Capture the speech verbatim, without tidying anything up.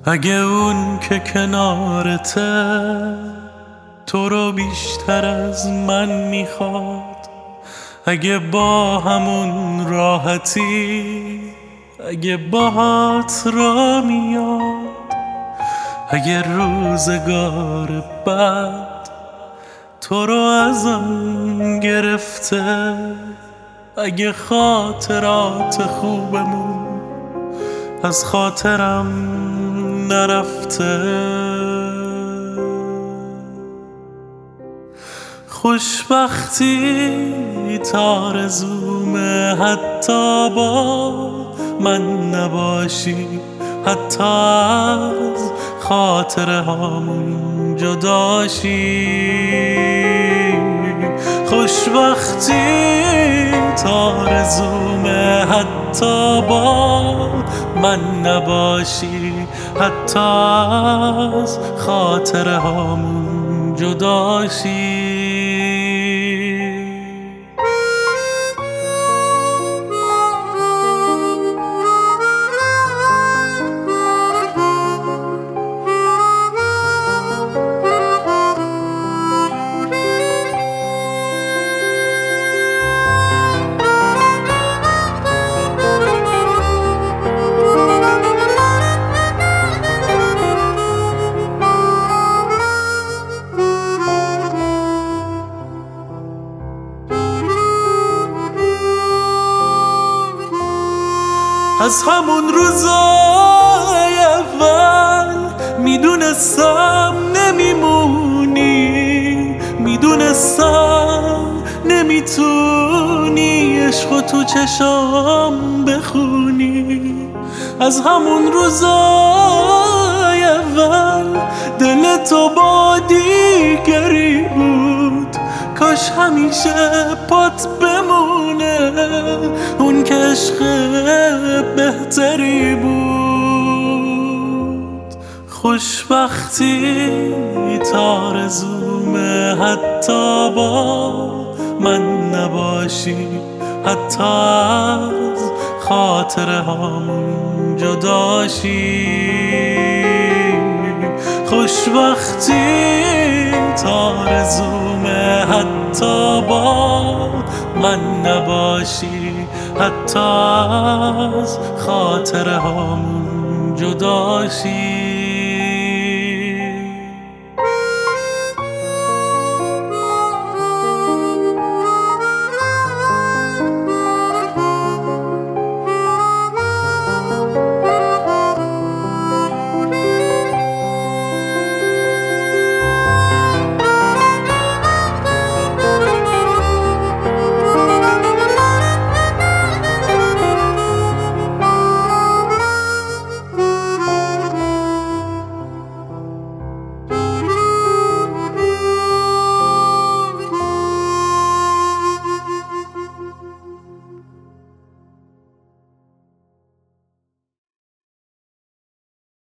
اگه اون که کنارته تو رو بیشتر از من میخواد، اگه با همون راحتی اگه باهات را میاد، اگه روزگار بعد تو رو ازم گرفته، اگه خاطرات خوبمون از خاطرم نرفته، خوشبختی تا آرزومه حتی با من نباشی، حتی از خاطره هامون جداشی، خوشبختی تا آرزومه حتی با من نباشی، حتی از خاطره هامون جداشی. از همون روزای اول میدونستم نمیمونی، میدونستم نمیتونی عشق تو چشام بخونی، از همون روزای اول دل تو با دیگری بود، کاش همیشه پات بمونه اون که عشق بهتری بود، خوشبختی تا آرزومه حتی با من نباشی، حتی از خاطره هامون جداشی، خوشبختی تا آرزومه حتی با من نباشی، حتی از خاطره هامون جداشی.